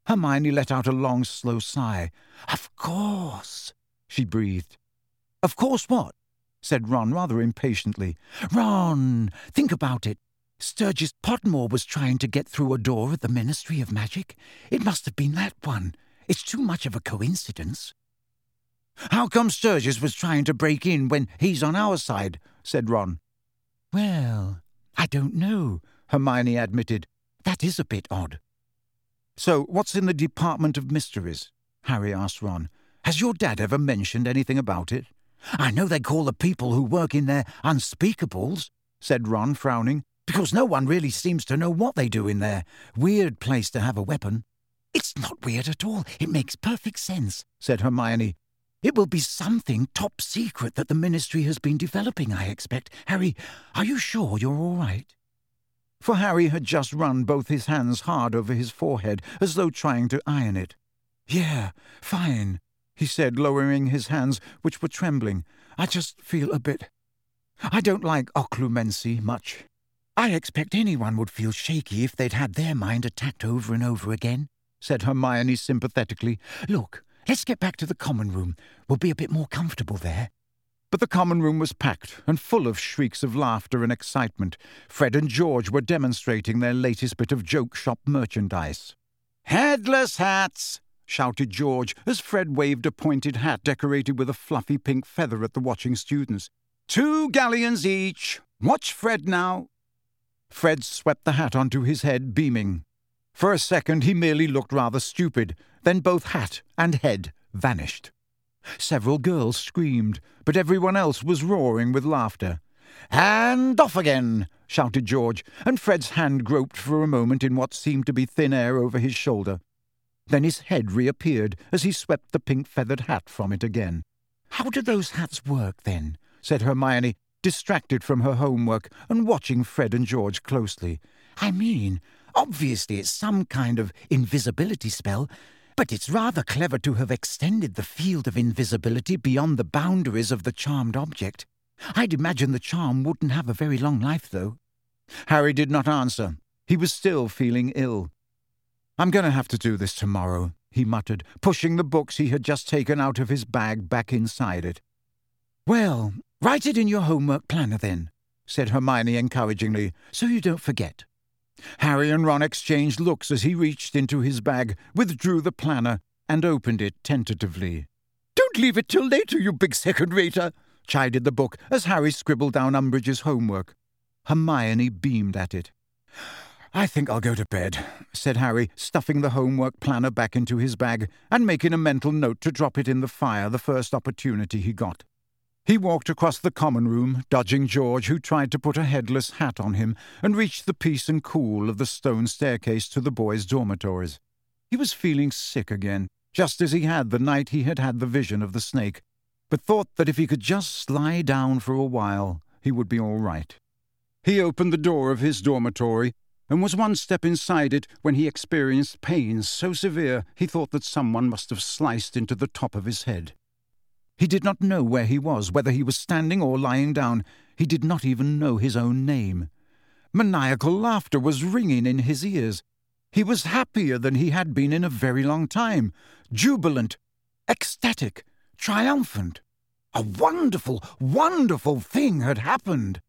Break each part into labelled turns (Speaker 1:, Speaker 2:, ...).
Speaker 1: Hermione let out a long, slow sigh. "Of course," she breathed. "Of course what?" said Ron rather impatiently. "Ron, think about it. Sturgis Potmore was trying to get through a door at the Ministry of Magic. It must have been that one. It's too much of a coincidence." "How come Sturgis was trying to break in when he's on our side?" said Ron. "Well, I don't know," Hermione admitted. "That is a bit odd." "So what's in the Department of Mysteries?" Harry asked Ron. "Has your dad ever mentioned anything about it?" "I know they call the people who work in there unspeakables," said Ron, frowning, "because no one really seems to know what they do in there. Weird place to have a weapon." "It's not weird at all. It makes perfect sense," said Hermione. "It will be something top secret that the Ministry has been developing, I expect. Harry, are you sure you're all right?" For Harry had just run both his hands hard over his forehead, as though trying to iron it. "Yeah, fine," he said, lowering his hands, which were trembling. "I just feel a bit... I don't like occlumency much." "I expect anyone would feel shaky if they'd had their mind attacked over and over again," said Hermione sympathetically. "Look, let's get back to the common room. We'll be a bit more comfortable there." But the common room was packed and full of shrieks of laughter and excitement. Fred and George were demonstrating their latest bit of joke shop merchandise. "Headless hats!" shouted George as Fred waved a pointed hat decorated with a fluffy pink feather at the watching students. "2 galleons each. Watch Fred now." Fred swept the hat onto his head, beaming. For a second he merely looked rather stupid, then both hat and head vanished. Several girls screamed, but everyone else was roaring with laughter. "And off again!" shouted George, and Fred's hand groped for a moment in what seemed to be thin air over his shoulder. Then his head reappeared as he swept the pink feathered hat from it again. "How do those hats work, then?" said Hermione, distracted from her homework and watching Fred and George closely. "I mean, obviously it's some kind of invisibility spell, but it's rather clever to have extended the field of invisibility beyond the boundaries of the charmed object. I'd imagine the charm wouldn't have a very long life, though." Harry did not answer. He was still feeling ill. "I'm going to have to do this tomorrow," he muttered, pushing the books he had just taken out of his bag back inside it. "Well, write it in your homework planner, then," said Hermione encouragingly, "so you don't forget." Harry and Ron exchanged looks as he reached into his bag, withdrew the planner, and opened it tentatively. "Don't leave it till later, you big second-rater," chided the book as Harry scribbled down Umbridge's homework. Hermione beamed at it. "I think I'll go to bed," said Harry, stuffing the homework planner back into his bag and making a mental note to drop it in the fire the first opportunity he got. He walked across the common room, dodging George, who tried to put a headless hat on him, and reached the peace and cool of the stone staircase to the boys' dormitories. He was feeling sick again, just as he had the night he had had the vision of the snake, but thought that if he could just lie down for a while, he would be all right. He opened the door of his dormitory, and was one step inside it when he experienced pain so severe he thought that someone must have sliced into the top of his head. He did not know where he was, whether he was standing or lying down. He did not even know his own name. Maniacal laughter was ringing in his ears. He was happier than he had been in a very long time, jubilant, ecstatic, triumphant. A wonderful, wonderful thing had happened.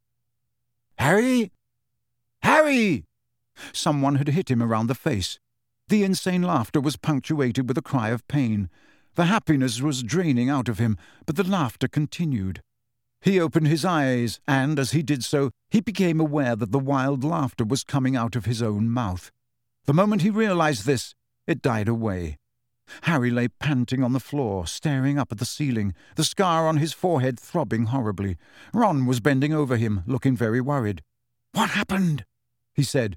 Speaker 1: "Harry! Harry!" Someone had hit him around the face. The insane laughter was punctuated with a cry of pain. The happiness was draining out of him, but the laughter continued. He opened his eyes, and, as he did so, he became aware that the wild laughter was coming out of his own mouth. The moment he realized this, it died away. Harry lay panting on the floor, staring up at the ceiling, the scar on his forehead throbbing horribly. Ron was bending over him, looking very worried. "What happened?" he said.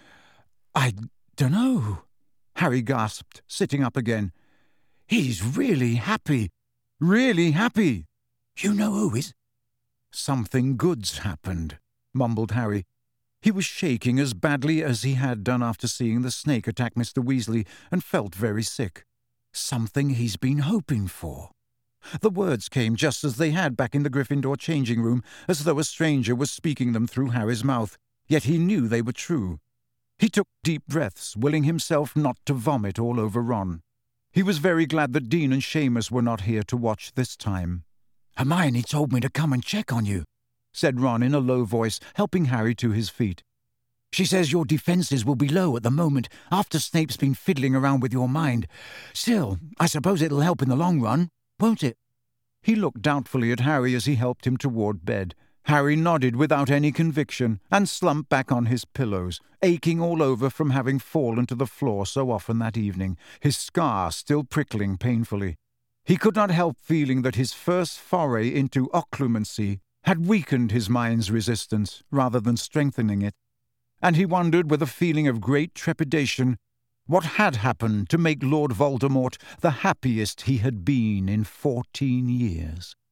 Speaker 1: "I dunno," Harry gasped, sitting up again. "He's really happy. Really happy." "You know who is?" "Something good's happened," mumbled Harry. He was shaking as badly as he had done after seeing the snake attack Mr. Weasley, and felt very sick. "Something he's been hoping for." The words came just as they had back in the Gryffindor changing room, as though a stranger was speaking them through Harry's mouth, yet he knew they were true. He took deep breaths, willing himself not to vomit all over Ron. He was very glad that Dean and Seamus were not here to watch this time. "Hermione told me to come and check on you," said Ron in a low voice, helping Harry to his feet. "She says your defences will be low at the moment, after Snape's been fiddling around with your mind. Still, I suppose it'll help in the long run, won't it?" He looked doubtfully at Harry as he helped him toward bed. Harry nodded without any conviction and slumped back on his pillows, aching all over from having fallen to the floor so often that evening, his scar still prickling painfully. He could not help feeling that his first foray into occlumency had weakened his mind's resistance rather than strengthening it, and he wondered with a feeling of great trepidation what had happened to make Lord Voldemort the happiest he had been in 14 years.